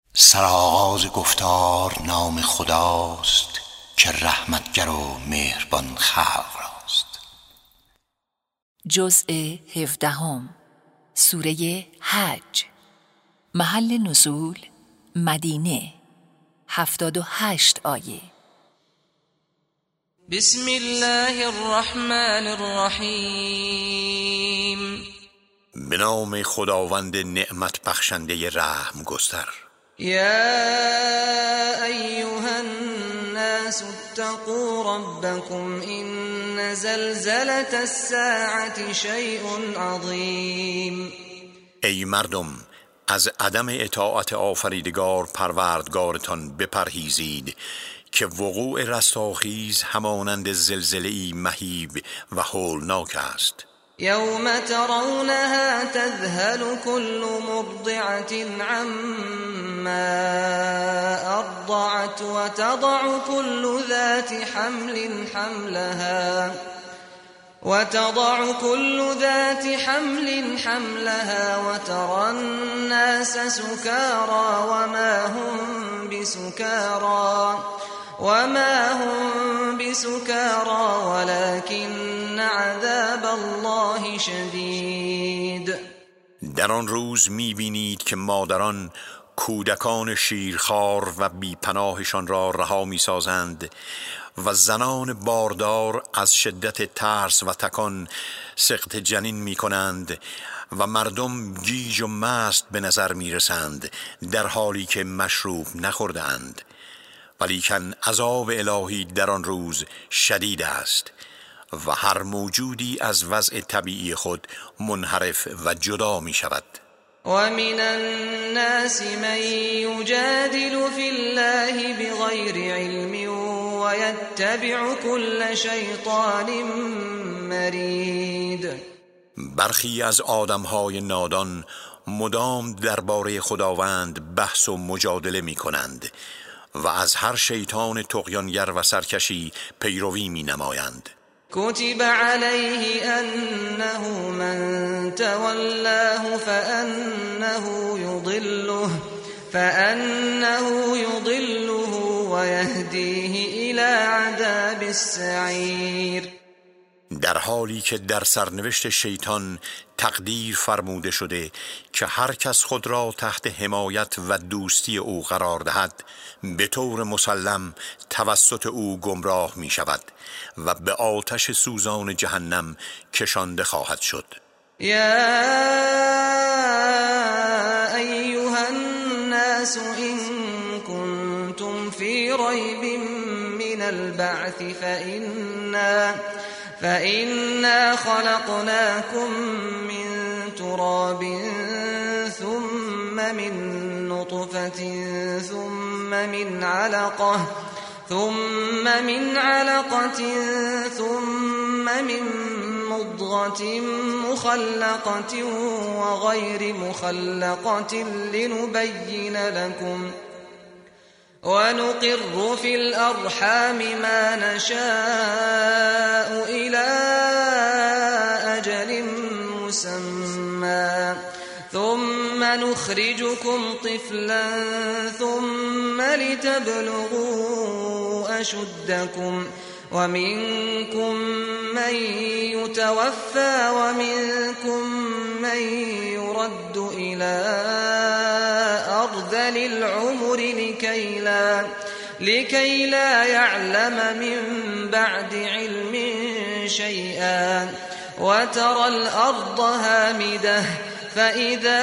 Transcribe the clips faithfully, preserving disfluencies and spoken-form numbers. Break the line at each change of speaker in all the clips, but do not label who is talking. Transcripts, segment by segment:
سرآغاز گفتار نام خداست که رحمتگر و مهربان خلق راست.
جزء هفدهم، سوره حج. محل نزول مدینه، هفتاد و هشت آیه.
بسم الله الرحمن الرحیم.
به نام خداوند نعمت بخشنده رحم گستر.
یا ایها الناس اتقوا ربکم ان زلزلة الساعة شیء عظیم.
ای مردم، از عدم اطاعت آفریدگار پروردگارتان بپرهیزید که وقوع رستاخیز همانند زلزله‌ای مهیب و هولناک است.
یوم ترونها تذهل كل مرضعة عما ارضعت وتضع كل ذات حمل حملها وتضع كل ذات حمل حملها وترى الناس سكارى وما هم بسكارى وما هم بسكارى ولكن عذاب الله شدید.
در آن روز می‌بینید که مادران کودکان شیرخوار و بیپناهشان را رها می‌سازند و زنان باردار از شدت ترس و تکان سقط جنین می‌کنند و مردم گیج و مست به نظر می‌رسند در حالی که مشروب نخوردند. ولیکن عذاب الهی در آن روز شدید است و هر موجودی از وضع طبیعی خود منحرف و جدا می شود.
ومن الناس من يجادل في الله بغير علم ويتبع كل شيطان مرید.
برخی از آدمهای نادان مدام درباره خداوند بحث و مجادله می کنند و از هر شیطان طغیانگر و سرکشی پیروی می نمایند.
كتب عليه أنه من تولاه فأنه يضله فأنه يضله ويهديه إلى عذاب السعير.
در حالی که در سرنوشت شیطان تقدیر فرموده شده که هر کس خود را تحت حمایت و دوستی او قرار دهد به طور مسلم توسط او گمراه می شود و به آتش سوزان جهنم کشانده خواهد شد.
یا ایها الناس ان کنتم فی ریب من البعث فإنا فإنا خلقناكم من تراب ثم من نطفة ثم من علقة ثم من علقة ثم من مضغة مخلقة وغير مخلقة لنبين لكم ونقر في الأرحام ما نشاء إلى أجل مسمى ثم نخرجكم طفلا ثم لتبلغوا أشدكم ومنكم من يتوفى ومنكم من يرد إلى أرذل العمر لكي لا, لكي لا يعلم من بعد علم شيئا وترى الأرض هامدة فإذا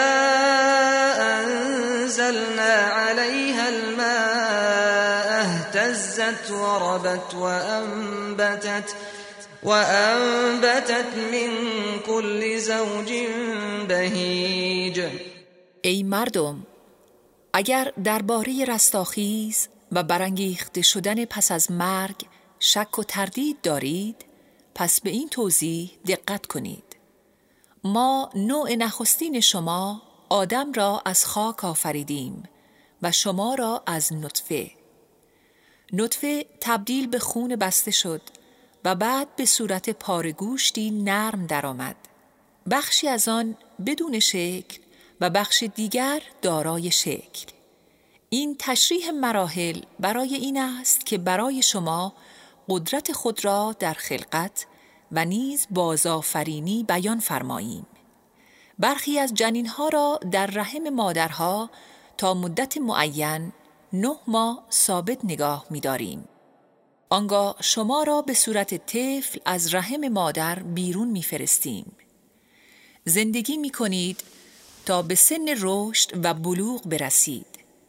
أنزلنا عليها الماء اهتزت وربت وأنبتت وأنبتت من كل زوج بهیج.
ای مردم، اگر درباره رستاخیز و برانگیخته شدن پس از مرگ شک و تردید دارید، پس به این توضیح دقت کنید. ما نوع نخستین شما آدم را از خاک آفریدیم و شما را از نطفه. نطفه تبدیل به خون بسته شد و بعد به صورت پاره گوشتی نرم درآمد. بخشی از آن بدون شکل و بخش دیگر دارای شکل. این تشریح مراحل برای این است که برای شما قدرت خود را در خلقت و نیز بازآفرینی بیان فرماییم. برخی از جنینها را در رحم مادرها تا مدت معین نه ماه ثابت نگاه می‌داریم. آنگاه شما را به صورت طفل از رحم مادر بیرون می‌فرستیم. زندگی می‌کنید تا به سن رشد و بلوغ برسید.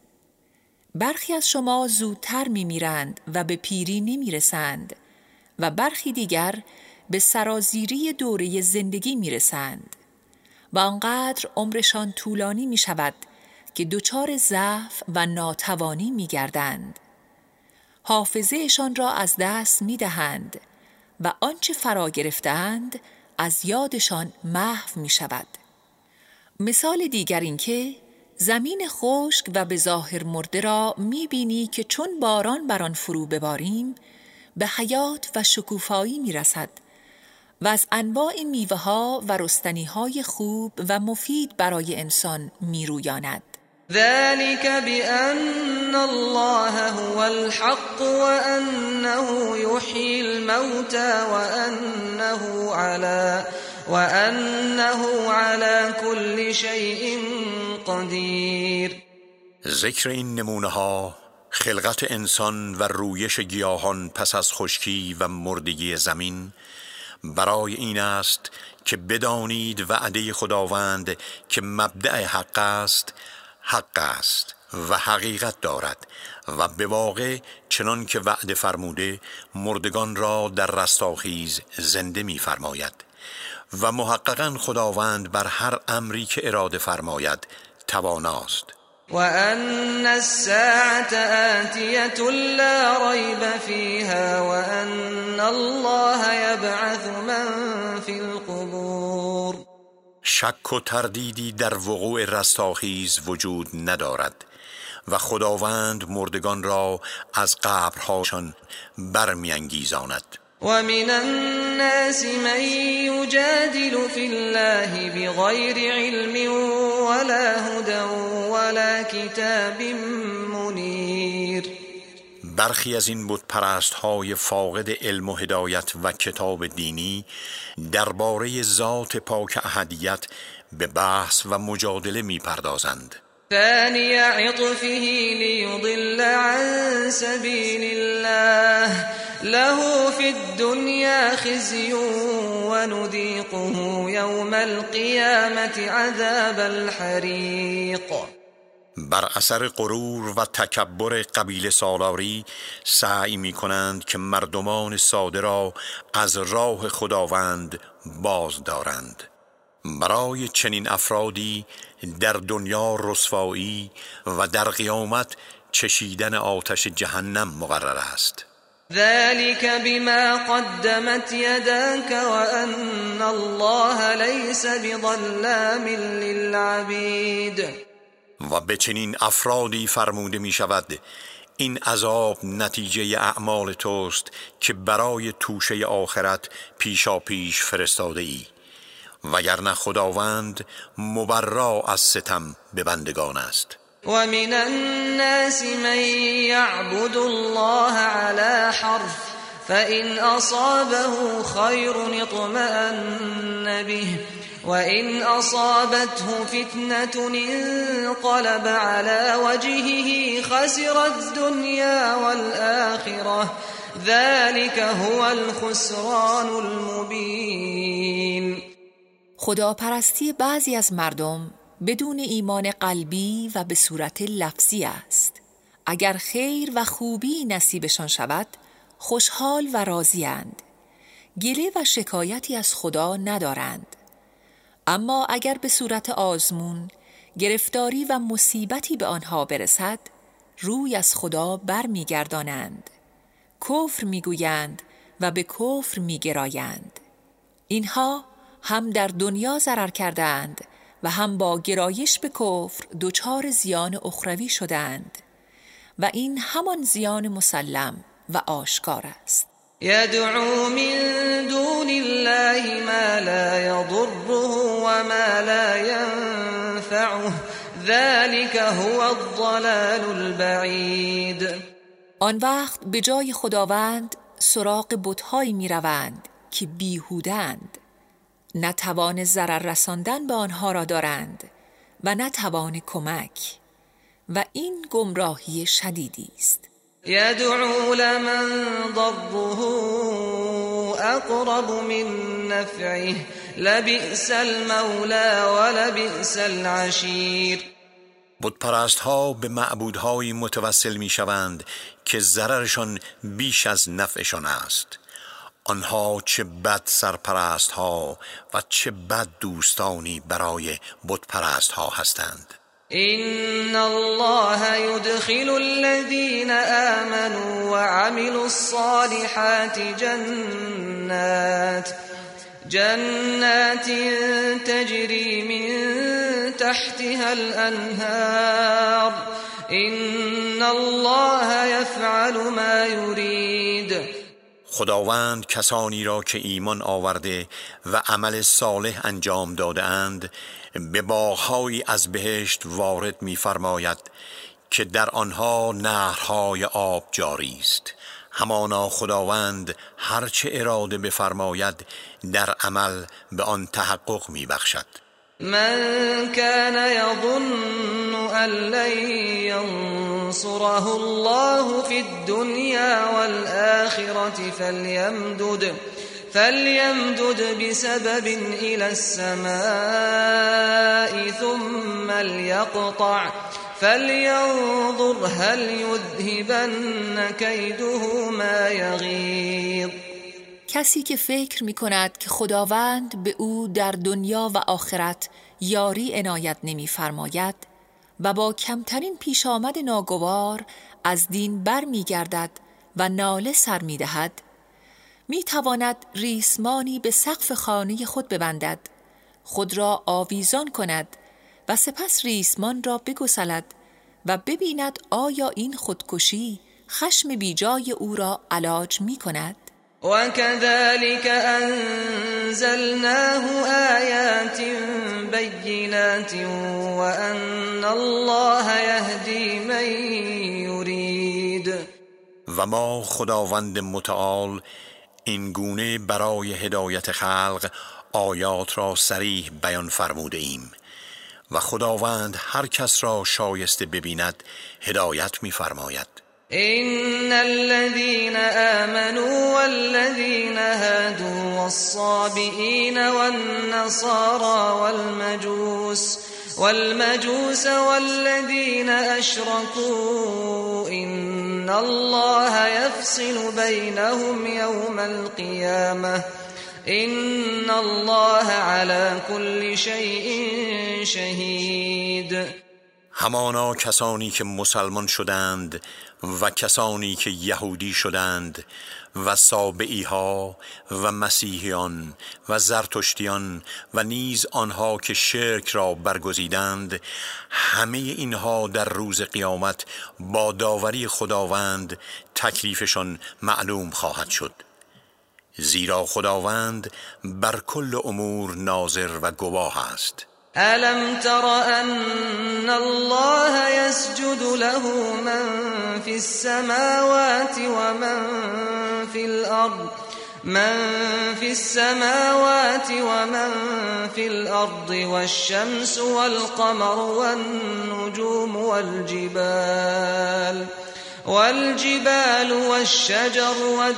برخی از شما زودتر می‌میرند و به پیری نمی‌رسند و برخی دیگر به سرازیری دوره زندگی می‌رسند و آنقدر عمرشان طولانی می‌شود که دچار ضعف و ناتوانی می‌گردند. حافظه‌شان را از دست می‌دهند و آنچه فرا گرفتند از یادشان محو می‌شود. مثال دیگر این که زمین خشک و به ظاهر مرده را می‌بینی که چون باران بر آن فرو بباریم به حیات و شکوفایی می‌رسد و از انواع میوه‌ها و رستنی‌های خوب و مفید برای انسان می‌رویاند.
ذلك بأن الله هو الحق وأنه يحيي الموتى وأنه على وأنه على كل شيء قدیر.
ذکر این نمونه ها، خلقت انسان و رویش گیاهان پس از خشکی و مردگی زمین، برای این است که بدانید وعده خداوند که مبدأ حق است، حق است و حقیقت دارد و به واقع چنان که وعده فرموده مردگان را در رستاخیز زنده می فرماید و محققاً خداوند بر هر امری که اراده فرماید تواناست.
وأن الساعة آتية لا ريب فيها وأن الله يبعث من في القبور.
شک و تردیدی در وقوع رستاخیز وجود ندارد و خداوند مردگان را از قبرهاشان برمیانگیزاند.
ومن الناس من يجادل في الله بغير علم ولا هدى ولا کتاب منیر.
برخی از این بت پرست های فاقد علم و هدایت و کتاب دینی درباره ذات پاک احدیت به بحث و مجادله می پردازند.
ثاني عطفه ليضل عن سبيل الله له في الدنيا خزي ونذيقه يوم القيامة عذاب الحريق.
بر اثر غرور و تکبر قبیله سالاری سعی می کنند که مردمان ساده را از راه خداوند باز دارند. برای چنین افرادی در دنیا رسوایی و در قیامت چشیدن آتش جهنم مقرر است.
ذلك بما قدمت يداك وأن الله ليس بظلام للعبید.
و به چنین افرادی فرموده می شود این عذاب نتیجه اعمال توست که برای توشه آخرت پیشا پیش فرستاده ای، وگرنه خداوند مبرا از ستم به بندگان است.
ومن الناس من يعبد الله على حرف فإن أصابه خير اطمأن به وإن أصابته فتنة انقلب على وجهه خسر الدنيا والآخرة ذلك هو الخسران المبين.
خداپرستی بعضی از مردم بدون ایمان قلبی و به صورت لفظی است. اگر خیر و خوبی نصیبشان شود خوشحال و راضی‌اند، گله و شکایتی از خدا ندارند. اما اگر به صورت آزمون، گرفتاری و مصیبتی به آنها برسد روی از خدا بر می گردانند، کفر می گویند و به کفر می گرایند. اینها هم در دنیا ضرر کردند و هم با گرایش به کفر دچار زیان اخروی شدند و این همان زیان مسلم و آشکار است.
يدعو من دون الله ما لا يضره وما لا ينفعه ذلك هو الضلال البعید.
آن وقت به جای خداوند سراغ بت‌هایی می‌روند که بیهودند، نه توان ضرر رساندن به آنها را دارند و نه توان کمک، و این گمراهی شدیدی است.
یدعو لمن ضره اقرب من نفعه لبئس المولى ولبئس العشیر.
بتپرست ها به معبودهایی متوسل می شوند که ضررشان بیش از نفعشان است. آنها چه بد سرپرست ها و چه بد دوستانی برای بتپرست ها هستند.
إن الله يدخل الذين آمنوا وعملوا الصالحات جنات جنات تجري من تحتها الأنهار إن الله يفعل ما يريد.
خداوند کسانی را که ایمان آورده و عمل صالح انجام داده اند به باغ‌هایی از بهشت وارد می‌فرماید که در آنها نهرهای آب جاری است. همانا خداوند هرچه اراده بفرماید در عمل به آن تحقق می‌بخشد.
من كان يظن أن لن ينصره الله في الدنيا والآخرة فليمدد فليمدد بسبب إلى السماء ثم ليقطع فلينظر هل يذهبن كيده ما يغيظ.
کسی که فکر می کند که خداوند به او در دنیا و آخرت یاری عنایت نمی فرماید و با کمترین پیش آمد ناگوار از دین بر می گردد و ناله سر می دهد، می تواند ریسمانی به سقف خانه خود ببندد، خود را آویزان کند و سپس ریسمان را بگسلد و ببیند آیا این خودکشی خشم بیجای او را علاج می کند.
وكذلك أنزلناه آيات بينات وأن الله يهدي من يريد.
و ما خداوند متعال این گونه برای هدایت خلق آیات را صریح بیان فرموده ایم و خداوند هر کس را شایسته ببیند هدایت می فرماید.
إن الذين آمنوا والذين هادوا والصابئين والنصارى والمجوس والمجوس والذين أشركوا إن الله يفصل بينهم يوم القيامة إن الله على كل شيء شهيد.
همانا کسانی که مسلمان شدند و کسانی که یهودی شدند و سابئی ها و مسیحیان و زرتشتیان و نیز آنها که شرک را برگزیدند، همه اینها در روز قیامت با داوری خداوند تکلیفشان معلوم خواهد شد، زیرا خداوند بر کل امور ناظر و گواه است.
ألم تر أن الله يسجد له من في السماوات ومن في الأرض من في السماوات ومن في الأرض والشمس والقمر والنجوم والجبال والجبال والشجر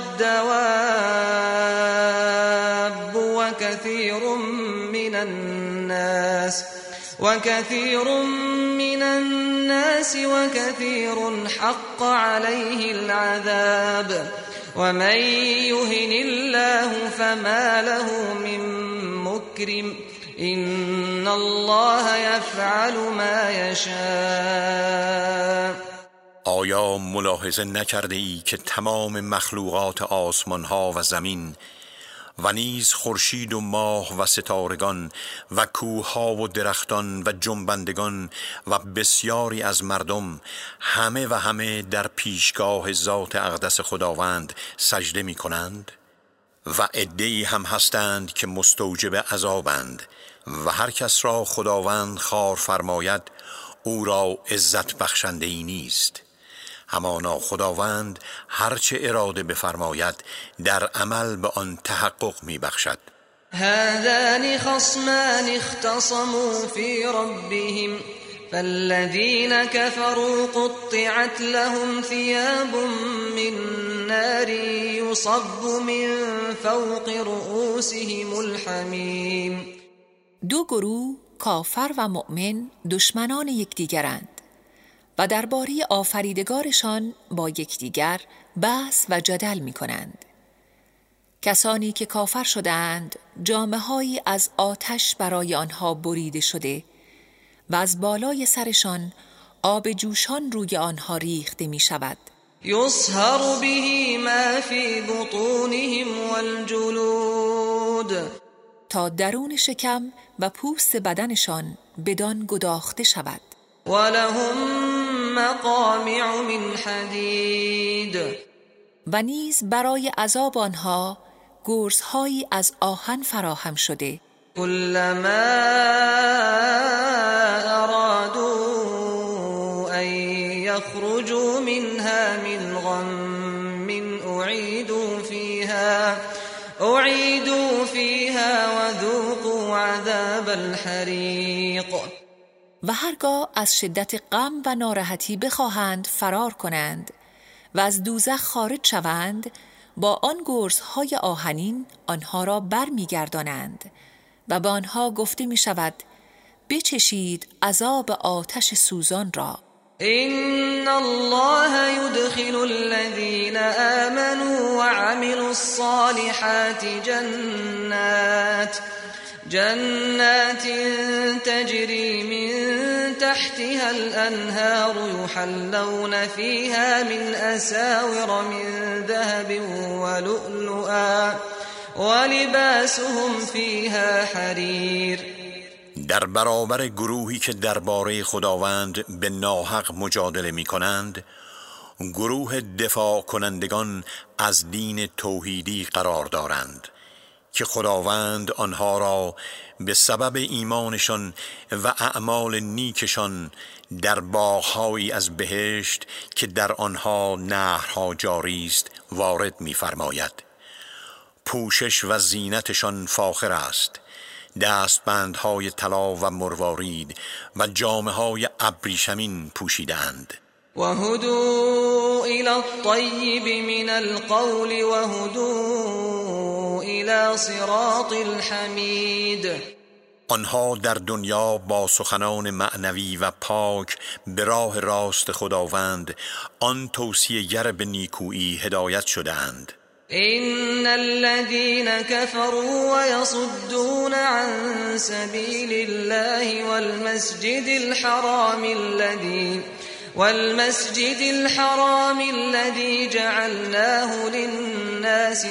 والدواب وكثير من الناس وكثير من الناس وكثير حق عليه العذاب ومن يهن الله فما له من مكرم إن الله يفعل ما يشاء.
آیا ملاحظه نکرده ای که تمام مخلوقات آسمان ها و زمین و نیز خورشید و ماه و ستارگان و کوه ها و درختان و جنبندگان و بسیاری از مردم همه و همه در پیشگاه ذات اقدس خداوند سجده می کنند و عده‌ای هم هستند که مستوجب عذابند و هر کس را خداوند خوار فرماید او را عزت بخشنده ای نیست. همانا خداوند هرچه اراده بفرماید در عمل به آن تحقق می بخشد.
هذان خصمان اختصموا في ربهم فالذين كفروا قطعت لهم ثياب من نار يصب من فوق رؤوسهم الحمیم.
دو گروه کافر و مؤمن دشمنان یکدیگرند و درباره آفریدگارشان با یکدیگر بحث و جدل می کنند. کسانی که کافر شدند جامه‌هایی از آتش برای آنها بریده شده و از بالای سرشان آب جوشان روی آنها ریخته می شود.
یصهر به ما فی بطونهم والجلود،
تا درون شکم و پوست بدنشان بدان گداخته شود.
ولهم مقامع من حدید،
و نیز برای عذاب آنها گرزهایی از آهن فراهم شده.
كلما ارادوا ان يخرجوا منها من غم اعيدوا فيها اعيدوا فيها وذوقوا عذاب الحریق.
و هرگاه از شدت غم و ناراحتی بخواهند فرار کنند و از دوزخ خارج شوند، با آن گرزهای آهنین آنها را بر می گردانند و به آنها گفته می شود بچشید عذاب آتش سوزان را.
ان الله يدخل الذين آمنوا وعملوا الصالحات جنات جنات تجري من تحتها الأنهار يحلون فيها من أساور من ذهب ولؤلؤا ولباسهم فيها حرير.
در برابر گروهی که درباره خداوند به ناحق مجادله می کنند، گروه دفاع کنندگان از دین توحیدی قرار دارند که خداوند آنها را به سبب ایمانشان و اعمال نیکشان در باغ‌هایی از بهشت که در آنها نهرها جاری است وارد می‌فرماید. پوشش و زینتشان فاخر است، دستبندهای طلا و مروارید و جامه‌های ابریشمین پوشیدند.
وهدوا إلى الطيب من القول وهدوا إلى صراط الحمید.
آنها در دنیا با سخنان معنوی و پاک به راه راست خداوند آن توصیه‌گر به نیکویی هدایت شدند.
ان الذين كفروا ويصدون عن سبيل الله والمسجد الحرام الذي والمسجد الحرام الذي جعلناه للناس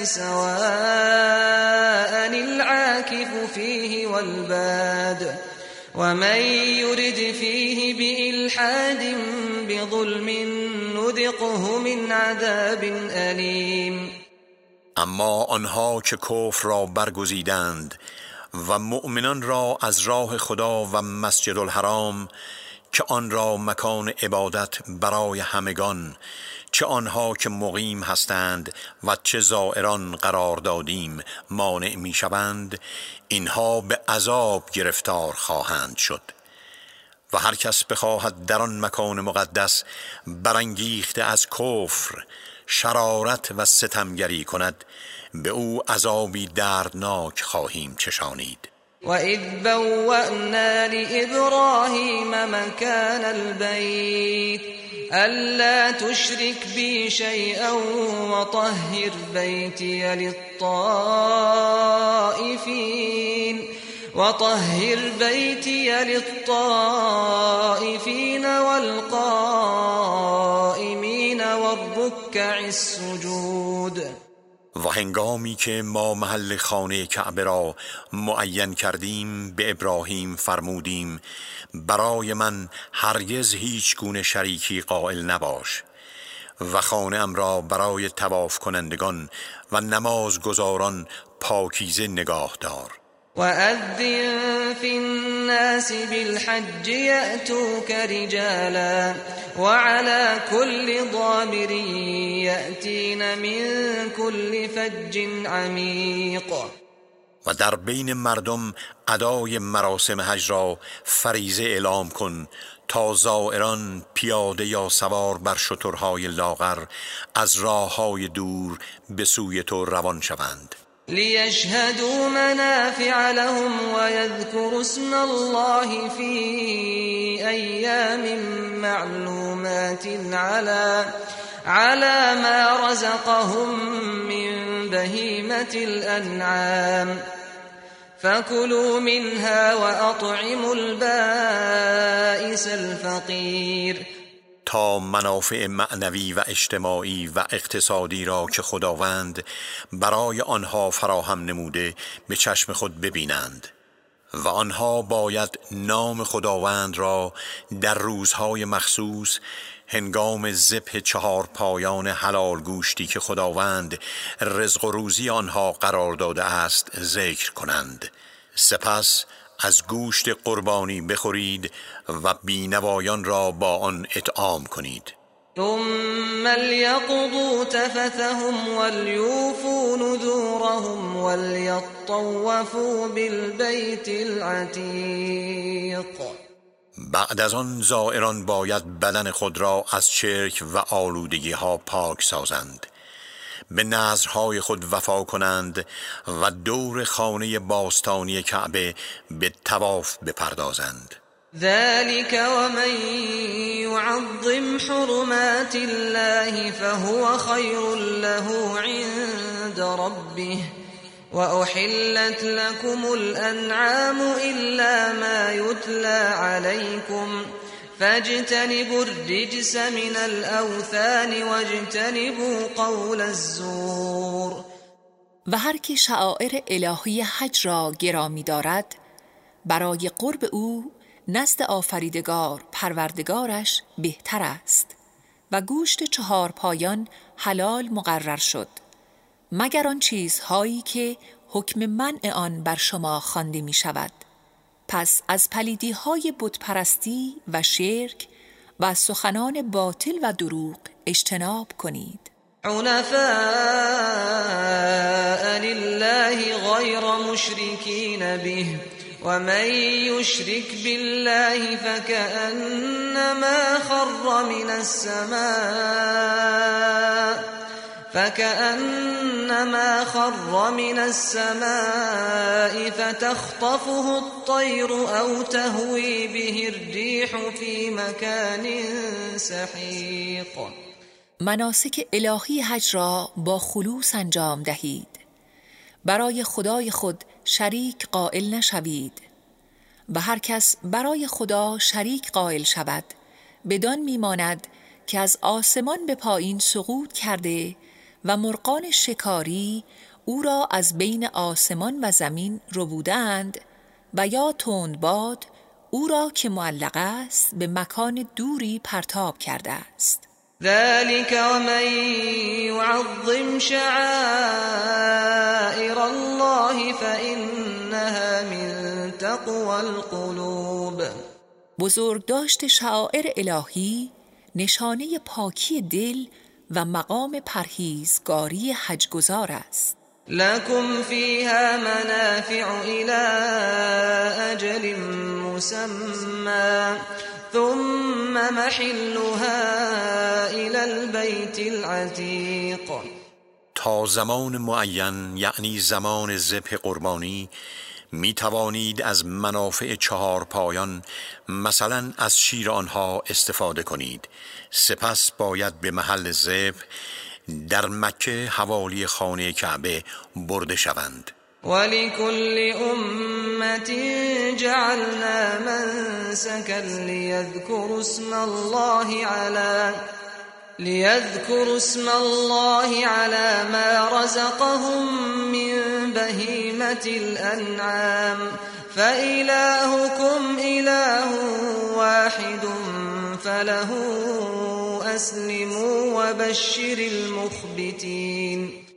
سواء العاكف فيه والباد ومن يرد فيه بإلحاد بظلم نذقه من عذاب أليم.
اما آنها که کفر را برگزیدند و مؤمنان را از راه خدا و مسجد الحرام که آن را مکان عبادت برای همگان، چه آنها که مقیم هستند و چه زائران قرار دادیم، مانع می شوند، اینها به عذاب گرفتار خواهند شد. و هر کس بخواهد در آن مکان مقدس برانگیخته از کفر، شرارت و ستمگری کند، به او عذابی دردناک خواهیم چشانید.
وَإِذْ بَوَّأْنَا لِإِبْرَاهِيمَ مَكَانَ الْبَيْتِ أَلَّا تُشْرِكْ بِي شَيْئًا وَطَهِّرْ بَيْتِيَ لِلطَّائِفِينَ وَطَهِّرْ بَيْتِيَ لِلطَّائِفِينَ وَالْقَائِمِينَ وَالرُّكَّعِ السُّجُودِ.
و هنگامی که ما محل خانه کعبه را معین کردیم، به ابراهیم فرمودیم برای من هرگز هیچ گونه شریکی قائل نباش و خانه ام را برای طواف کنندگان و نماز گزاران پاکیزه نگاه دار.
وأذن في الناس بالحج يأتوك رجالا وعلى كل ضامر يأتين من كل فج عمیق.
و در بین مردم ادای مراسم حج را فریضه اعلام کن تا زائران پیاده یا سوار بر شترهای لاغر از راههای دور به سوی تو روان شوند.
لیشهدوا منافع لهم ويذكروا اسم الله في أيام معلومات على على ما رزقهم من بهيمة الأنعام فكلوا منها وأطعموا البائس الفقير.
تا منافع معنوی و اجتماعی و اقتصادی را که خداوند برای آنها فراهم نموده به چشم خود ببینند و آنها باید نام خداوند را در روزهای مخصوص هنگام ذبح چهار پایان حلال گوشتی که خداوند رزق و روزی آنها قرار داده است ذکر کنند. سپس از گوشت قربانی بخورید و بینوایان را با آن اطعام کنید.
ثم ليقضوا تفثهم وليوفوا نذورهم وليطوفوا بالبيت العتیق.
بعد از آن زائران باید بدن خود را از شرک و آلودگی ها پاک سازند، به نذرهای خود وفا کنند و دور خانه باستانی کعبه به طواف بپردازند.
ذلك ومن يعظم حرمات الله فهو خير له عند ربه وأحلت لكم الأنعام إلا ما يتلى عليكم فاجتنبوا الرجس من الأوثان واجتنبوا قول الزور.
و هر که شعائر الهی حج را گرامی دارد برای قرب او نزد آفریدگار پروردگارش بهتر است و گوشت چهار پایان حلال مقرر شد مگر آن چیزهایی که حکم منع آن بر شما خوانده می شود. پس از پلیدی های بت پرستی و شرک و از سخنان باطل و دروغ اجتناب کنید.
حنفاء لله غیر مشرکین به ومن يشرك بالله فكأنما خر من السماء فكأنما خر من السماء فتخطفه الطير أو تهوي به الريح في مكان سحيق.
مناسک الهی حج را با خلوص انجام دهید. برای خدای خود شریک قائل نشوید و هر کس برای خدا شریک قائل شود بدان میماند که از آسمان به پایین سقوط کرده و مرغان شکاری او را از بین آسمان و زمین ربودند و یا تندباد او را که معلق است به مکان دوری پرتاب کرده است.
ذلك ومن يعظم شعائر الله فإنها من تقوى القلوب.
بزرگ داشت شعائر الهی نشانه پاکی دل و مقام پرهیزگاری حجگزار است.
لكم فيها منافع إلى أجل مسمى ثم محلها إلى البيت العتيق.
تا زمان معین یعنی زمان ذبح قربانی می توانید از منافع چهار پایان مثلا از شیر آنها استفاده کنید. سپس باید به محل ذبح در مکه حوالی خانه کعبه برده شوند.
ولكل أمة جعلنا منسكا ليذكروا اسم الله على ليذكروا اسم الله على ما رزقهم من بهيمة الأنعام فإلهكم إله واحد فله أسلموا وبشر المخبتين.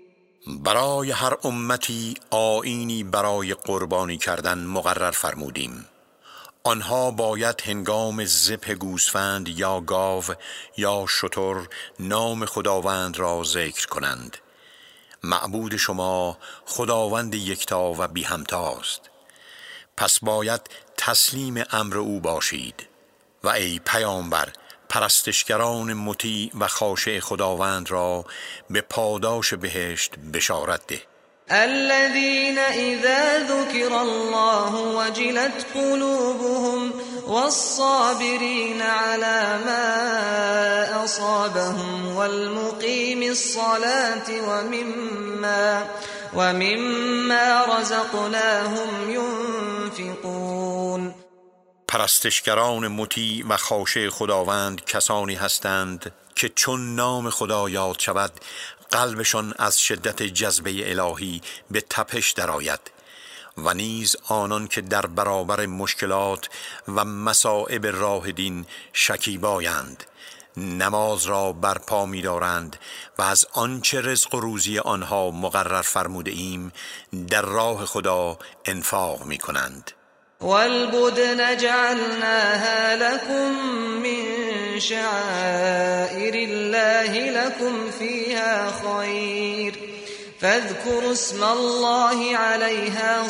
برای هر امتی آیینی برای قربانی کردن مقرر فرمودیم. آنها باید هنگام ذبح گوسفند یا گاو یا شتر نام خداوند را ذکر کنند. معبود شما خداوند یکتا و بی همتاست، پس باید تسلیم امر او باشید. و ای پیامبر، پرستشگران مطیع و خاشع خداوند را به پاداش بهشت بشارت ده.
الذين إذا ذكر الله وجلت قلوبهم والصابرين على ما أصابهم والمقيم الصلاة ومما ومما رزقناهم ينفقون.
پرستشگران مطیع و خاشع خداوند کسانی هستند که چون نام خدا یاد شود قلبشان از شدت جذبه الهی به تپش درآید، و نیز آنان که در برابر مشکلات و مصائب راه دین شکیبایند نماز را برپا می دارند و از آنچه رزق و روزی آنها مقرر فرموده ایم در راه خدا انفاق می کنند.
والبدن جعلناها لكم من شعائر الله لكم فيها خير فاذكروا اسم الله عليها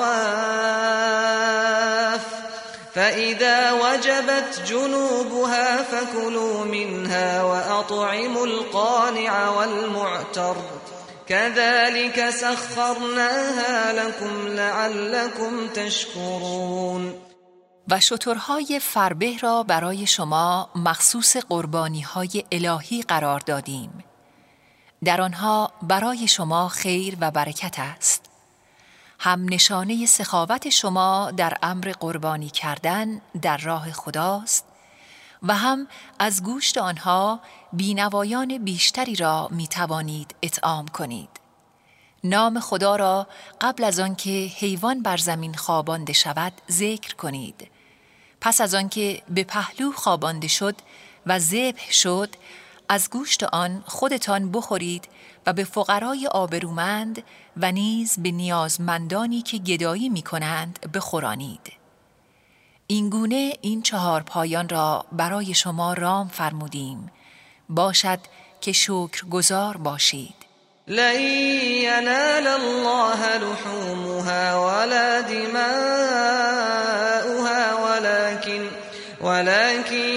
صواف فإذا وجبت جنوبها فكلوا منها وأطعموا القانع والمعتر كذلك سخرناها لكم لعلكم تشكرون.
و شترهای فربه را برای شما مخصوص قربانی‌های الهی قرار دادیم. در آنها برای شما خیر و برکت است. هم نشانه سخاوت شما در امر قربانی کردن در راه خداست و هم از گوشت آنها بینوایان بیشتری را می توانید اطعام کنید. نام خدا را قبل از آنکه حیوان بر زمین خوابانده شود ذکر کنید. پس از آنکه به پهلو خوابانده شد و ذبح شد از گوشت آن خودتان بخورید و به فقرای آبرومند و نیز به نیازمندانی که گدایی می کنند بخورانید. این گونه این چهار پایان را برای شما رام فرمودیم، باشد که شکرگزار باشید.
لن ينال الله لحومها ولا دماؤها ولكن ولكن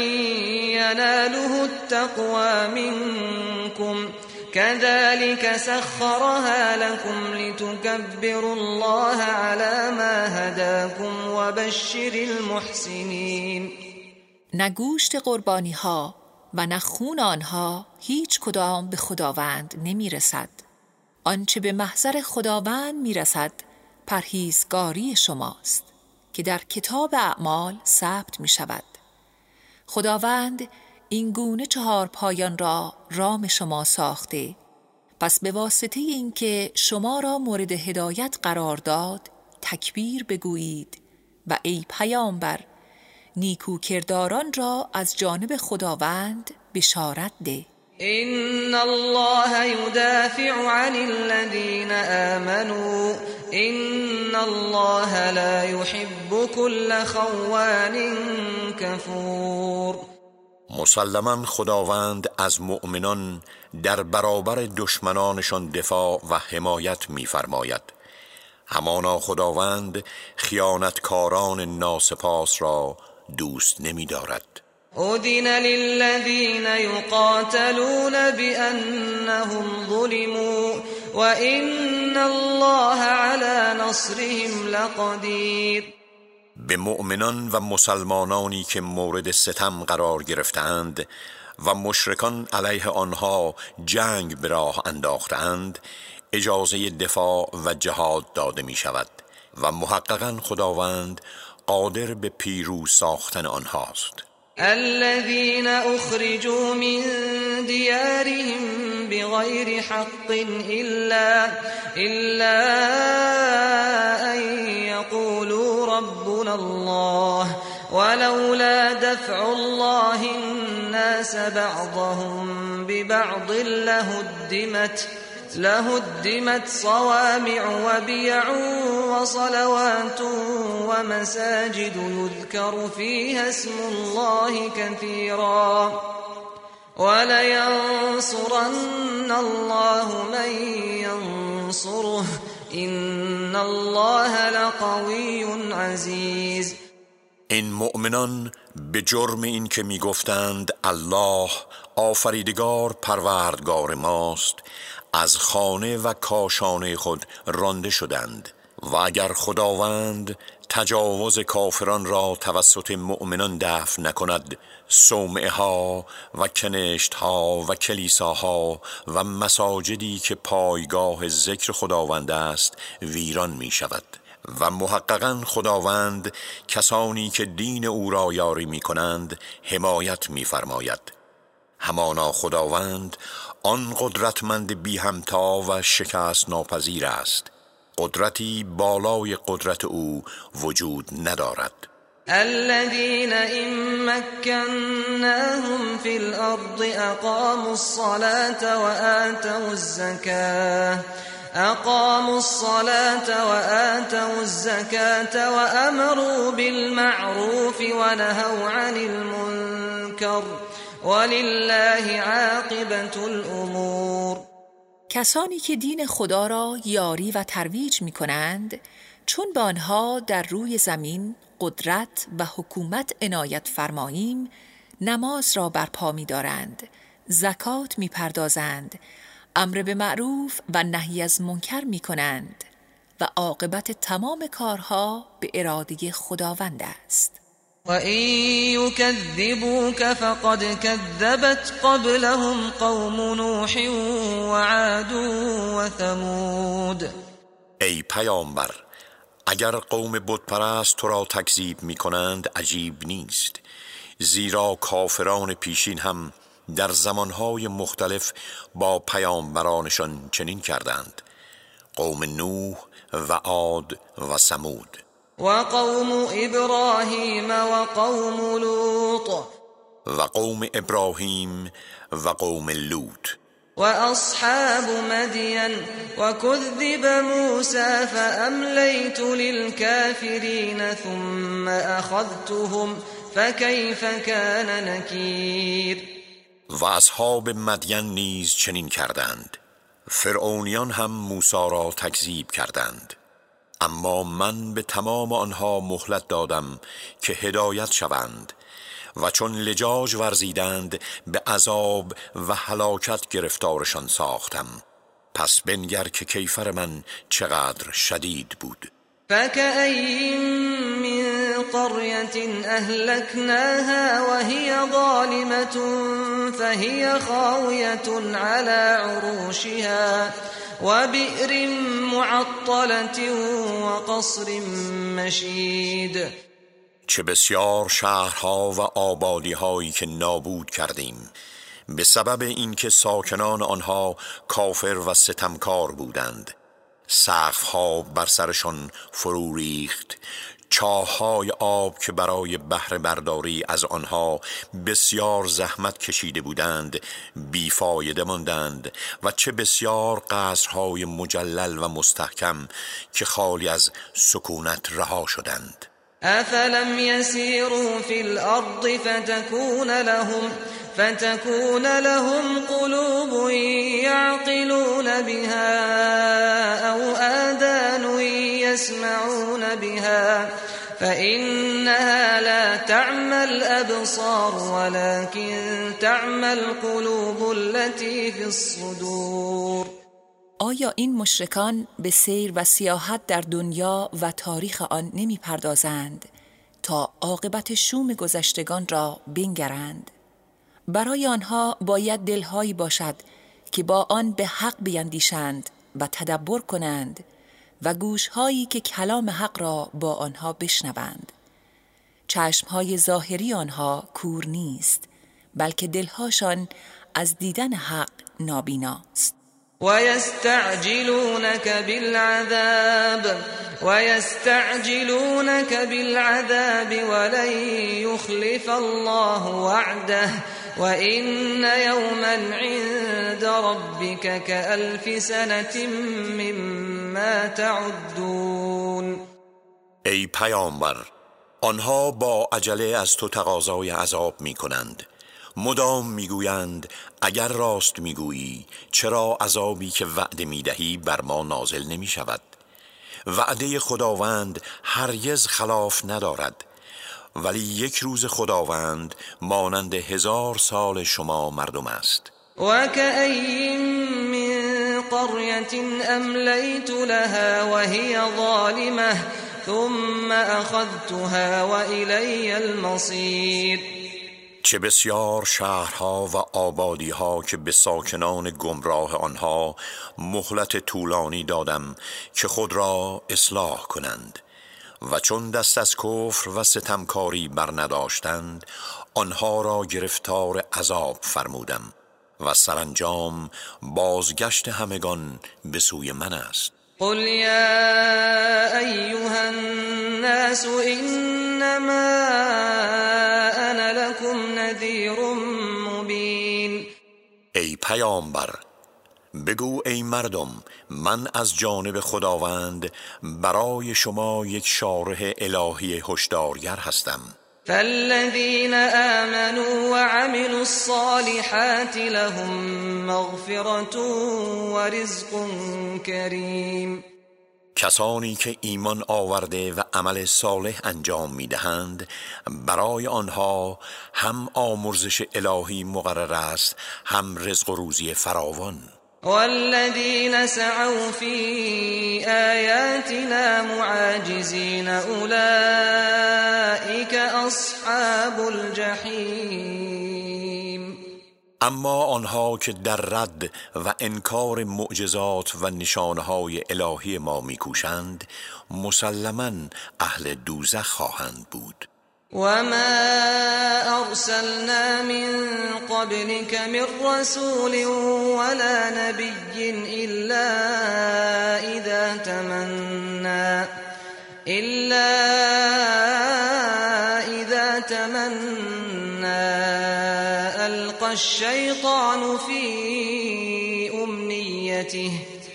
يناله التقوى منكم كذلك سخرها لكم لتكبروا الله على ما هداكم وبشر المحسنين.
نه گوشت قربانی ها و نه خون آنها هیچ کدام به خداوند نمی رسد. آنچه به محضر خداوند می رسد پرهیزگاری شماست که در کتاب اعمال ثبت می شود. خداوند این گونه چهار پایان را رام شما ساخته، پس به واسطه اینکه شما را مورد هدایت قرار داد تکبیر بگویید و ای پیامبر نیکو کرداران را از جانب خداوند بشارت ده.
إن الله يدافع عن الذين آمنوا إن الله لا يحب كل خوان كفور.
مسلماً خداوند از مؤمنان در برابر دشمنانشان دفاع و حمایت می‌فرماید. همانا خداوند خیانتکاران ناسپاس را دوست نمی‌دارد.
أذن للذين يقاتلون بأنهم ظلموا وإن الله على نصرهم لقدير.
به مؤمنان و مسلمانانی که مورد ستم قرار گرفتند و مشرکان علیه آنها جنگ به راه انداختند اجازه دفاع و جهاد داده می شود و محققاً خداوند قادر به پیروز ساختن آنهاست.
الذين أخرجوا من ديارهم بغير حق إلا إلا أن يقولوا ربنا الله ولولا دفع الله الناس بعضهم ببعض لهدمت لهدمت صوامع وبيع وصلوات ومساجد يذكر فيها اسم الله كثيرا ولينصرن الله من ينصره إن الله لقوي عزيز.
این مؤمنان به جرم این که می گفتند الله آفریدگار پروردگار ماست از خانه و کاشانه خود رانده شدند و اگر خداوند تجاوز کافران را توسط مؤمنان دفع نکند صومعه ها و کنشت ها و کلیساها و مساجدی که پایگاه ذکر خداوند است ویران می شود و محققاً خداوند کسانی که دین او را یاری می کنند حمایت می فرماید. همانا خداوند آن قدرتمند بی همتا و شکست ناپذیر است. قدرتی بالای قدرت او وجود ندارد.
الذين إن مكناهم في الأرض أقاموا الصلاة وآتوا الزكاة أقاموا الصلاة وآتوا الزكاة وأمروا بالمعروف ونهوا عن المنكر ولله عاقبة الأمور.
کسانی که دین خدا را یاری و ترویج می کنند چون به آنها در روی زمین قدرت و حکومت عنایت فرماییم نماز را برپا می دارند، زکات می پردازند، امر به معروف و نهی از منکر می کنند و عاقبت تمام کارها به اراده خداوند است.
وَإِن يُكَذِّبُوكَ فَقَدْ كَذَّبَتْ قَبْلَهُمْ قَوْمُ نُوحٍ وَعَادٌ وَثَمُودَ.
ای پیامبر اگر قوم بتپرست تو را تکذیب می کنند عجیب نیست، زیرا کافران پیشین هم در زمانهای مختلف با پیامبرانشان چنین کردند. قوم نوح و عاد و ثمود
و قوم ابراهیم و قوم لوط
و قوم ابراهیم و قوم لوط
و اصحاب مدین و کذب موسی فاملیت للکافرین ثم اخذتهم فکیف کان نکیر.
و اصحاب مدین نیز چنین کردند. فرعونیان هم موسی را تکذیب کردند، اما من به تمام آنها مهلت دادم که هدایت شوند و چون لجاج ورزیدند به عذاب و هلاکت گرفتارشان ساختم. پس بنگر که کیفر من چقدر شدید بود.
فكأين من قرية أهلكناها وهي ظالمة فهي خاوية على عروشها وبئر معطلة وقصر مشيد.
چه بسیار شهرها و آبادی‌هایی که نابود کردیم به سبب اینکه ساکنان آنها کافر و ستمکار بودند. سقف‌ها بر سرشان فرو ریخت، چاه‌های آب که برای بهره برداری از آنها بسیار زحمت کشیده بودند بیفایده ماندند و چه بسیار قصرهای مجلل و مستحکم که خالی از سکونت رها شدند.
أفلم يسيروا في الأرض فتكون لهم فتكون لهم قلوب يعقلون بها أو آذان يسمعون بها فإنها لا تعمى الأبصار ولكن تعمى القلوب التي في الصدور.
آیا این مشرکان به سیر و سیاحت در دنیا و تاریخ آن نمی پردازند تا عاقبت شوم گذشتگان را بنگرند؟ برای آنها باید دلهایی باشد که با آن به حق بیندیشند و تدبر کنند و گوشهایی که کلام حق را با آنها بشنوند. چشمهای ظاهری آنها کور نیست، بلکه دلهاشان از دیدن حق نابیناست.
ويستعجلونك بالعذاب ويستعجلونك بالعذاب ولن يخلف الله وعده وإن يوما عند ربك كألف سنة مما تعدون.
ای پیامبر، آنها با عجله از تو تقاضای عذاب می کنند. مدام میگویند اگر راست میگویی چرا عذابی که وعده میدهی بر ما نازل نمی شود؟ وعده خداوند هرگز خلاف ندارد، ولی یک روز خداوند مانند هزار سال شما مردم است.
وكأي من قرية أمليت لها وهي ظالمة ثم أخذتها وإلي المصير.
چه بسیار شهرها و آبادیها که به ساکنان گمراه آنها مهلت طولانی دادم که خود را اصلاح کنند و چون دست از کفر و ستمکاری بر نداشتند آنها را گرفتار عذاب فرمودم و سرانجام بازگشت همگان به سوی من است.
قل يا أيها الناس إنما أنا لكم نذير مبين.
ای پیامبر، بگو ای مردم، من از جانب خداوند برای شما یک شارح الهی هشدارگر هستم.
فالذين آمنوا وعملوا الصالحات لهم مغفرة ورزق كريم.
کسانی که ایمان آورده و عمل صالح انجام میدهند برای آنها هم آمرزش الهی مقرر است، هم رزق و روزی فراوان.
والذين سعوا في آياتنا معاجزين أولئك أصحاب الجحیم.
اما آنها که در رد و انکار معجزات و نشانهای الهی ما میکوشند مسلماً اهل دوزخ خواهند بود.
وما أرسلنا من قبلك من رسول ولا نبي إلا إذا تمنى إلا إذا تمنى ألقى الشيطان في أمنيته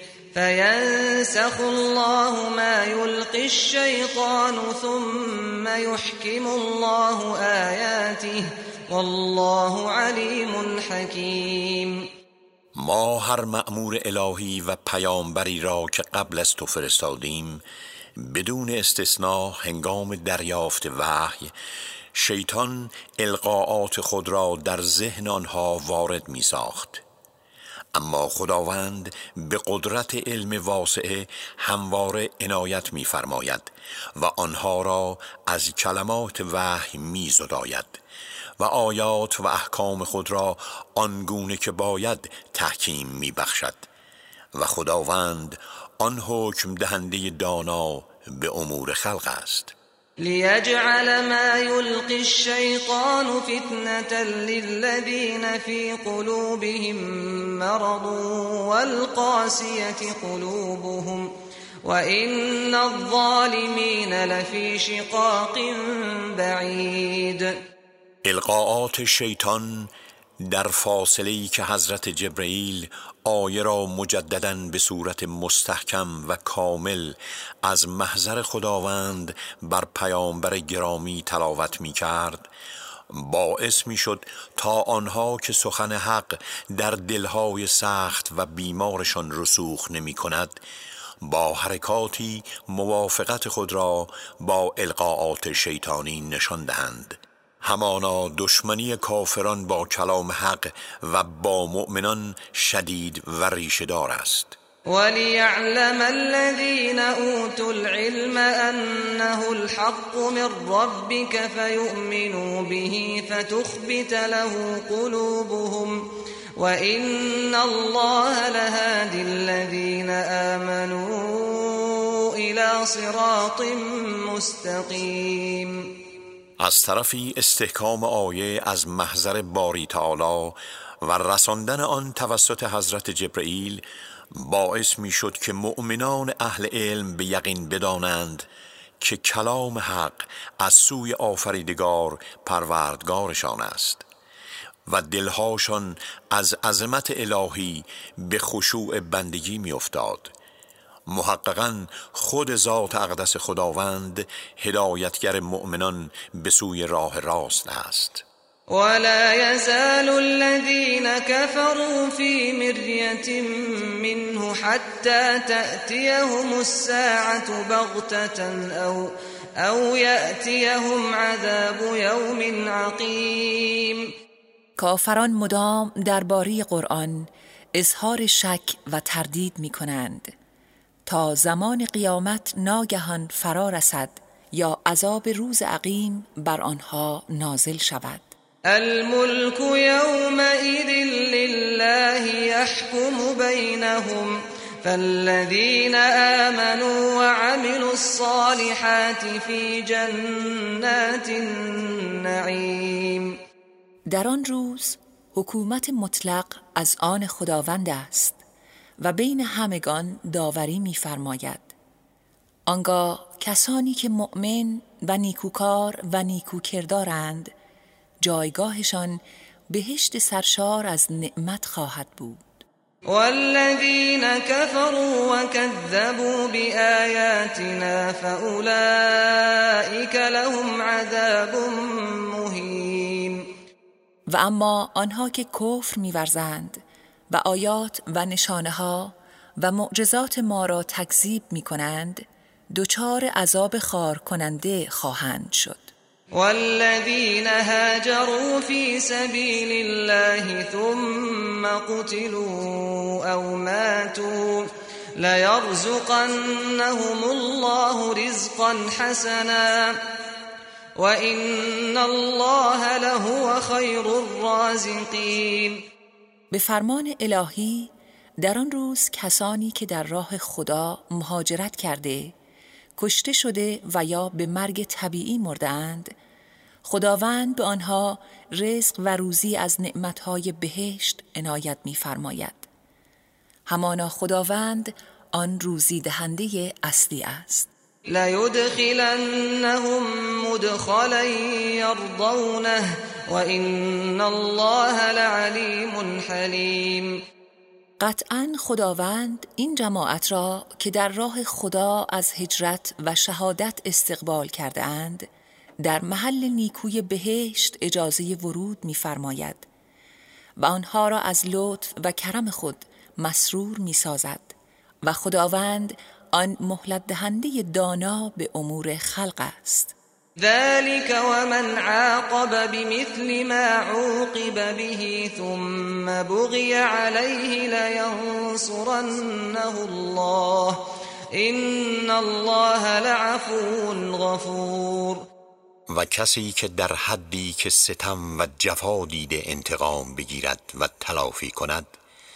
فينسخ الله ما يلقي الشيطان ثم يحكم الله آياته والله عليم حكيم.
ما هر مأمور الهی و پیامبری را که قبل از تو فرستادیم بدون استثناء هنگام دریافت وحی شیطان القاءات خود را در ذهن آنها وارد می ساخت. اما خداوند به قدرت علم واسعه همواره عنایت می فرماید و آنها را از کلمات وحی می زداید و آیات و احکام خود را آنگونه که باید تحکیم می بخشد و خداوند آن حکم دهنده دانا به امور خلق است.
ليجعل ما يلقي الشيطان فتنة للذين في قلوبهم مرض والقاسية قلوبهم وإن الظالمين لفي شقاق بعيد.
القاءات شیطان در فاصله‌ای که حضرت جبرئیل آیه را مجدداً به صورت مستحکم و کامل از محضر خداوند بر پیامبر گرامی تلاوت می کرد باعث می شد تا آنها که سخن حق در دلهای سخت و بیمارشان رسوخ نمی کند با حرکاتی موافقت خود را با القاءات شیطانی نشان دهند. همانا دشمنی کافران با کلام حق و با مؤمنان شدید و ریشه‌دار است.
وليعلم الذين أوتوا العلم أنه الحق من ربك فيؤمنوا به فتخبت له قلوبهم وإن الله لهادي الذين آمنوا إلى صراط مستقيم.
از طرفی استحکام آیه از محضر باری تعالی و رساندن آن توسط حضرت جبرئیل باعث می شد که مؤمنان اهل علم به یقین بدانند که کلام حق از سوی آفریدگار پروردگارشان است و دلهاشان از عظمت الهی به خشوع بندگی می افتاد. محققاً خود ذات اقدس خداوند هدایتگر مؤمنان به سوی راه راست است.
ولا يزال الذين كفروا في مرية منه حتى تأتيهم الساعة بغتة أو أو يأتيهم عذاب يوم عقيم.
کافران مدام درباره قرآن اظهار شک و تردید می کنند تا زمان قیامت ناگهان فرا رسد یا عذاب روز عقیم بر آنها نازل شود.
الملك يومئذ لله يحكم بينهم فالذين آمنوا وعملوا الصالحات في جنات النعيم.
در آن روز حکومت مطلق از آن خداوند است و بین همگان داوری می‌فرماید. آنگاه کسانی که مؤمن و نیکوکار و نیکوکردارند جایگاهشان بهشت سرشار از نعمت خواهد بود.
والذین كفروا وكذبوا بآیاتنا فأولئک لهم عذاب مهین.
و اما آنها که کفر می‌ورزند و آیات و نشانه‌ها و معجزات ما را تکذیب می‌کنند دچار عذاب خار کننده خواهند شد.
والذين هاجروا في سبيل الله ثم قتلوا أو ماتوا ليرزقنهم الله رزقا حسنا وإن الله لهو خير الرازقين.
به فرمان الهی در آن روز کسانی که در راه خدا مهاجرت کرده، کشته شده و یا به مرگ طبیعی مردند، خداوند به آنها رزق و روزی از نعمتهای بهشت عنایت می‌فرماید. همانا خداوند آن روزی دهنده اصلی است.
لَيُدْخِلَنَّهُمْ مُدْخَلًا يَرْضَوْنَهُ وَإِنَّ اللَّهَ لَعَلِيمٌ حَلِيمٌ.
قطعاً خداوند این جماعت را که در راه خدا از هجرت و شهادت استقبال کرده اند در محل نیکوی بهشت اجازه ورود می‌فرماید و آنها را از لطف و کرم خود مسرور می‌سازد و خداوند آن مهلت دهنده دانا به امور خلق است.
ذلك ومن عاقب بمثل ما عوقب به ثم بغي عليه لينصرنه الله إن الله لعفو غفور.
و کسی که در حدی که ستم و جفا دیده انتقام بگیرد و تلافی کند،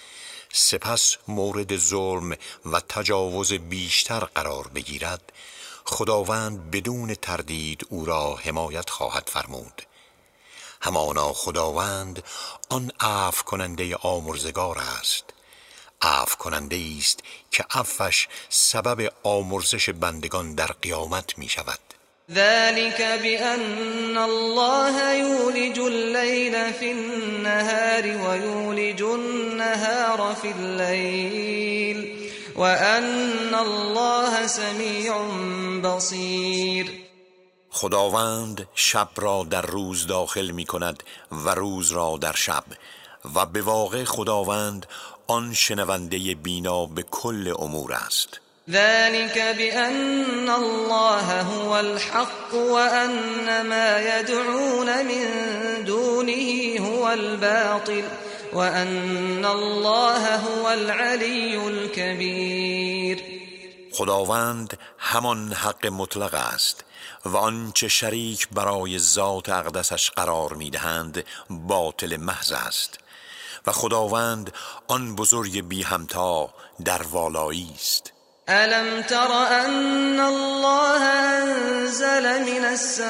سپس مورد ظلم و تجاوز بیشتر قرار بگیرد، خداوند بدون تردید او را حمایت خواهد فرمود. همانا خداوند آن عفو کننده آمرزگار است، عفو کننده است که عفوش سبب آمرزش بندگان در قیامت می شود.
ذلك بأن الله يولج الليل في النهار ويولج النهار في الليل وأن الله سميع بصير.
خداوند شب را در روز داخل می کند و روز را در شب و به واقع خداوند آن شنونده بینا به کل امور است.
ذلك بأن الله هو الحق وأن ما يدعون من دونه هو الباطل وأن الله هو العلي الكبير.
خداوند همان حق مطلق است و آنچه شریک برای ذات اقدسش قرار می‌دهند باطل محض است و خداوند آن بزرگ بی همتا در والایی است.
ألم تر أن الله أنزل من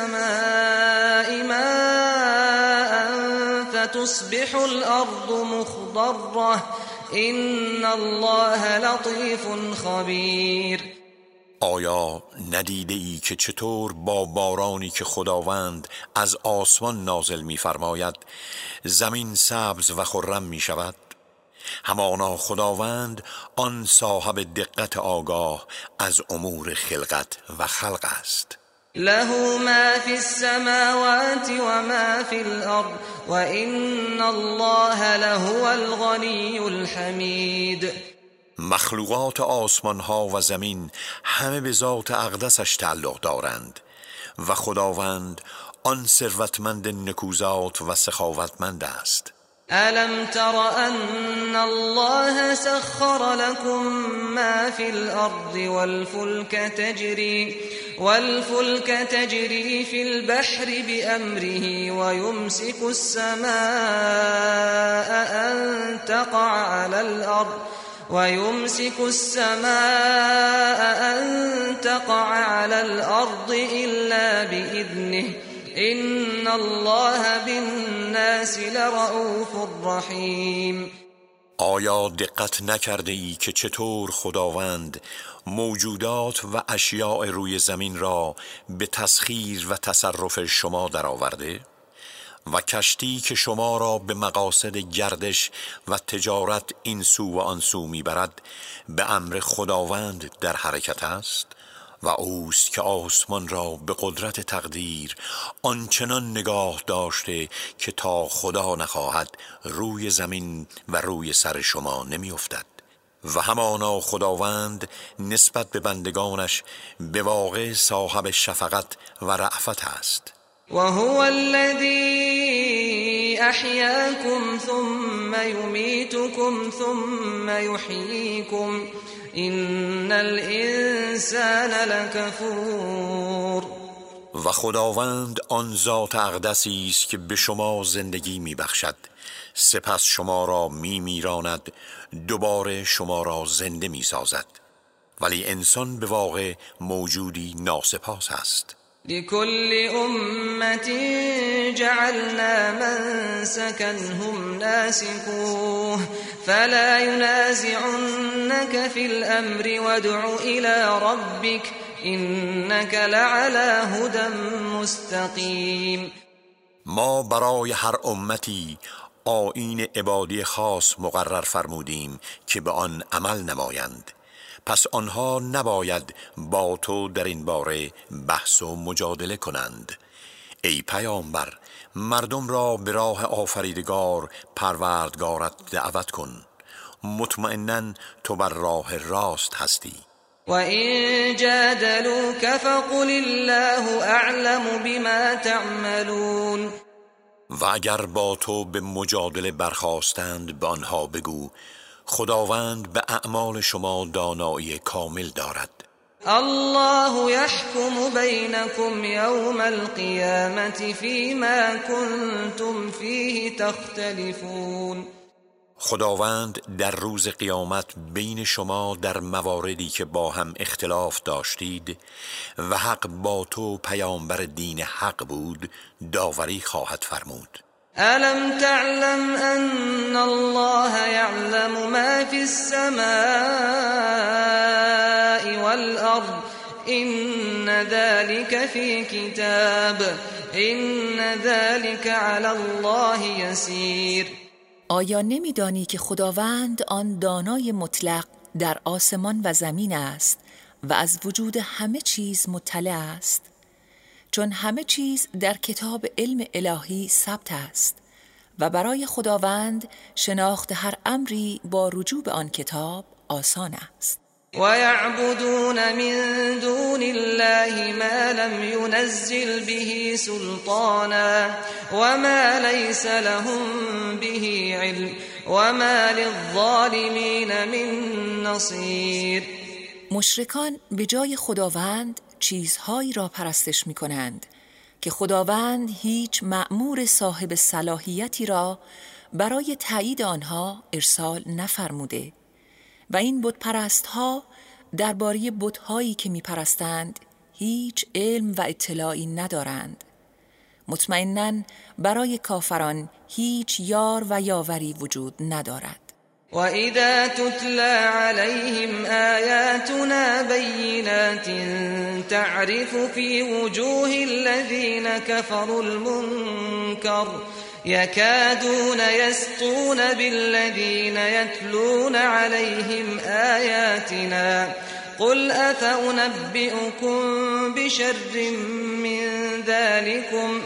السماء ماء فتصبح الأرض مخضرة إن الله لطيف خبیر.
آیا ندیده ای که چطور با بارانی که خداوند از آسمان نازل می فرماید زمین سبز و خرم می شود؟ همانا خداوند آن صاحب دقت آگاه از امور خلقت و خلق است.
له ما فی السماوات و ما فی الارض و ان الله لهو الغنی الحمید.
مخلوقات آسمان ها و زمین همه به ذات اقدسش تعلق دارند و خداوند آن ثروتمند نکوزات و سخاوتمند است.
ألم تر أن الله سخر لكم ما في الأرض والفلك تجري والفلك تجري في البحر بأمره ويمسك السماء أن تقع على الأرض ويمسك السماء أن تقع على الأرض إلا بإذنه إن الله بالناس لرؤوف رحیم.
آیا دقت نکرده ای که چطور خداوند موجودات و اشیاء روی زمین را به تسخیر و تصرف شما درآورده و کشتی که شما را به مقاصد گردش و تجارت این سو و آن سو میبرد به امر خداوند در حرکت است؟ و اوست که آسمان را به قدرت تقدیر آنچنان نگاه داشته که تا خدا نخواهد روی زمین و روی سر شما نمی افتد. و همانا خداوند نسبت به بندگانش به واقع صاحب شفقت و رأفت است.
وهو الذي أحياكم ثم يميتكم ثم يحييكم إن الإنسان لكفور.
و خداوند آن ذات اقدسی است که به شما زندگی می بخشد سپس شما را می میراند دوباره شما را زنده می سازد، ولی انسان به واقع موجودی ناسپاس است.
لكل أمة جعلنا منسكا هم ناسكوه فلا ينازعنك في الأمر وادع إلى ربك إنك لعلى هدى مستقیم.
ما برای هر امتی آیین عبادی خاص مقرر فرمودیم که به آن عمل نمایند، پس آنها نباید با تو در این باره بحث و مجادله کنند. ای پیامبر، مردم را به راه آفریدگار پروردگارت دعوت کن، مطمئناً تو بر راه راست هستی.
و این جادلوک فقل الله اعلم بما تعملون.
و اگر با تو به مجادله برخاستند به آنها بگو خداوند به اعمال شما دانایی کامل دارد.
الله يحكم بينكم يوم القيامة فيما كنتم فيه تختلفون.
خداوند در روز قیامت بین شما در مواردی که با هم اختلاف داشتید و حق با تو پیامبر دین حق بود داوری خواهد فرمود.
ألم تعلم أن الله يعلم ما في السماء والأرض إن ذلك في كتاب إن ذلك على الله يسير.
آیا نمی‌دانی که خداوند آن دانای مطلق در آسمان و زمین است و از وجود همه چیز مطلع است؟ چون همه چیز در کتاب علم الهی ثبت است و برای خداوند شناخت هر امری با رجوع به آن کتاب آسان است.
و یعبدون من دون الله ما لم ينزل به سلطانا و ما لیس لهم به علم و ما للظالمین من نصیر.
مشرکان به جای خداوند چیزهایی را پرستش می کنند که خداوند هیچ مأمور صاحب صلاحیتی را برای تایید آنها ارسال نفرموده و این بت پرست ها درباره بت هایی که می پرستند هیچ علم و اطلاعی ندارند. مطمئناً برای کافران هیچ یار و یاوری وجود ندارد.
وَإِذَا تُتْلَى عَلَيْهِمْ آيَاتُنَا بَيِّنَاتٍ تَعْرِفُ فِي وُجُوهِ الَّذِينَ كَفَرُوا الْمُنكَرَ يَكَادُونَ يَسْطُونَ بِالَّذِينَ يَتْلُونَ عَلَيْهِمْ آيَاتِنَا قُلْ أَفَأُنَبِّئُكُم بِشَرٍّ مِّن ذَلِكُمْ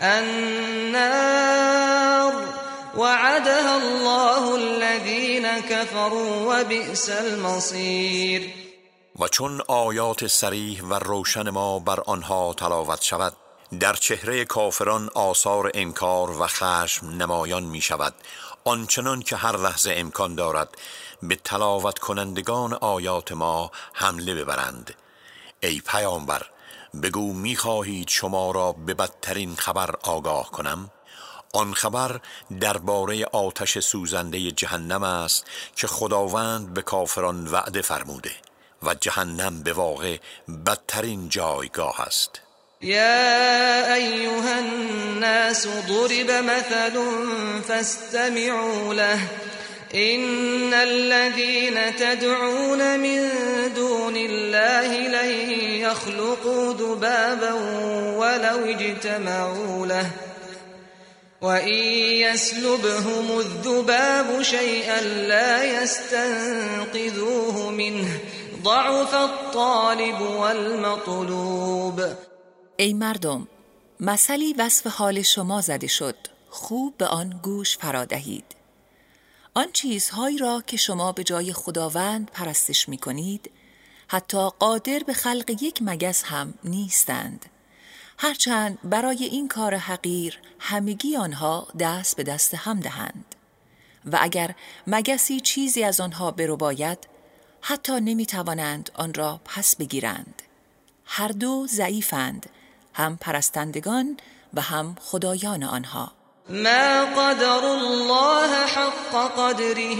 النَّارُ وعدها الله الذين كفروا وبئس المصير.
و چون آیات صریح و روشن ما بر آنها تلاوت شود، در چهره کافران آثار انکار و خشم نمایان می شود، آنچنان که هر لحظه امکان دارد به تلاوت کنندگان آیات ما حمله ببرند. ای پیامبر، بگو می خواهید شما را به بدترین خبر آگاه کنم؟ آن خبر درباره آتش سوزنده جهنم است که خداوند به کافران وعده فرموده و جهنم به واقع بدترین جایگاه است.
یا ایها الناس ضرب مثل فاستمعوا له إن الذين تدعون من دون الله لن يخلقوا ذبابا ولو اجتمعوا له وَإِن يَسْلُبْهُمُ الذُّبَابُ شَيْئًا لَّا يَسْتَنقِذُوهُ مِنْهُ ضَعُفَ الطَّالِبُ وَالْمَطْلُوبُ.
ای مردم، مثلی وصف حال شما زده شد، خوب به آن گوش فرا دهید. آن چیزهایی را که شما به جای خداوند پرستش می کنید، حتی قادر به خلق یک مگس هم نیستند، هرچند برای این کار حقیر همگی آنها دست به دست هم دهند. و اگر مگسی چیزی از آنها برباید، حتی نمی توانند آن را پس بگیرند. هر دو ضعیفند، هم پرستندگان و هم خدایان آنها.
ما قدر الله حق قدره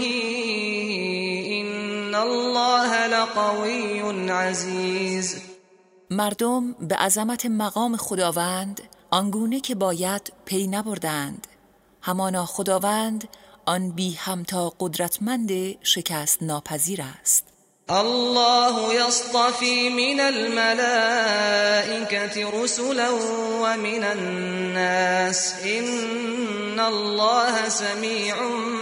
إن الله لقوی عزیز.
مردم به عظمت مقام خداوند آنگونه که باید پی نبردند، همانا خداوند آن بی همتا قدرتمند شکست ناپذیر است.
الله يصطفي من الملائكة رسلا ومن الناس إن الله سميع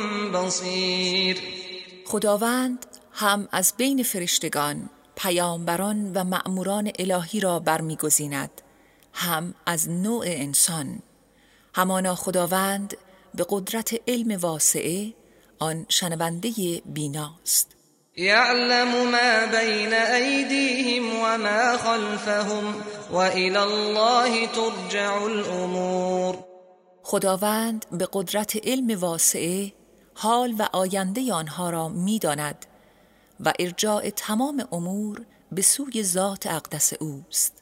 بصير.
خداوند هم از بین فرشتگان پیامبران و مأموران الهی را برمیگزیند، هم از نوع انسان، همانا خداوند به قدرت علم واسعه آن شنونده بیناست.
يعلم ما بين أيديهم وما خلفهم وإلى الله ترجع الأمور.
خداوند به قدرت علم واسعه حال و آینده آنها را می‌داند و ارجاع تمام امور به سوی ذات اقدس اوست.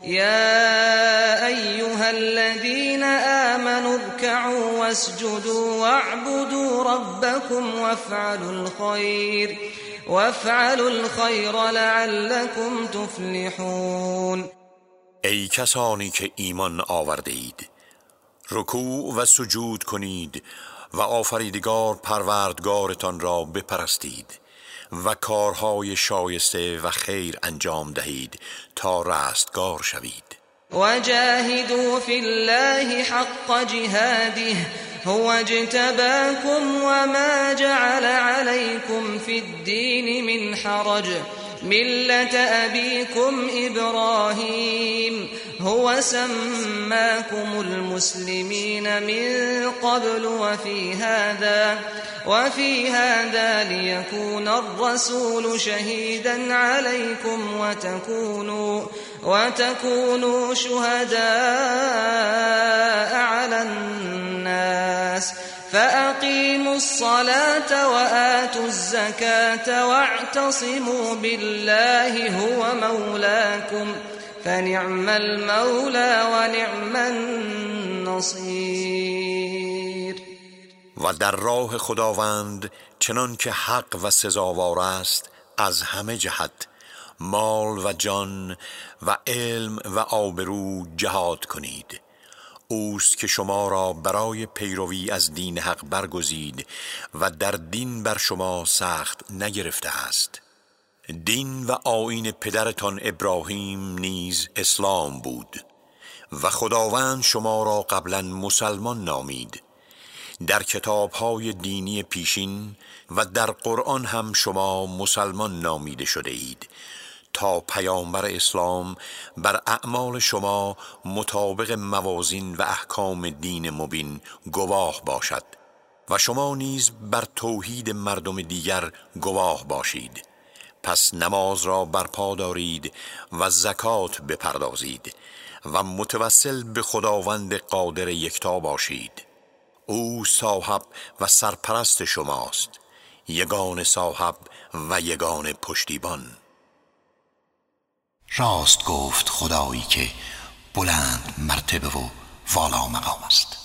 يا أيها الذين آمنوا اركعوا واسجدوا واعبدوا ربكم وافعلوا الخير وافعلوا الخير لعلكم تفلحون.
ای کسانی که ایمان آورده اید، رکوع و سجود کنید و آفریدگار پروردگارتان را بپرستید و کارهای شایسته و خیر انجام دهید تا رستگار شوید.
وجاهدوا في الله حق جهاده هو اجتباكم وما جعل عليكم في الدين من حرج ملة أبيكم إبراهيم هو سماكم المسلمين من قبل وفي هذا وفي هذا ليكون الرسول شهيدا عليكم وتكونوا وتكونوا شهداء على الناس فأقيموا الصلاة وآتوا الزكاة واعتصموا بالله هو مولاكم فنعم المولى ونعم النصير.
و در راه خداوند چنان که حق و سزاوار است از همه جهت مال و جان و علم و آبرو جهاد کنید. اوست که شما را برای پیروی از دین حق برگزید و در دین بر شما سخت نگرفته است. دین و آیین پدرتان ابراهیم نیز اسلام بود و خداوند شما را قبلا مسلمان نامید. در کتاب‌های دینی پیشین و در قرآن هم شما مسلمان نامیده شده اید تا پیامبر اسلام بر اعمال شما مطابق موازین و احکام دین مبین گواه باشد و شما نیز بر توحید مردم دیگر گواه باشید. پس نماز را برپا دارید و زکات بپردازید و متوسل به خداوند قادر یکتا باشید. او صاحب و سرپرست شماست، یگان صاحب و یگان پشتیبان.
راست گفت خدایی که بلند مرتبه و والا مقام است.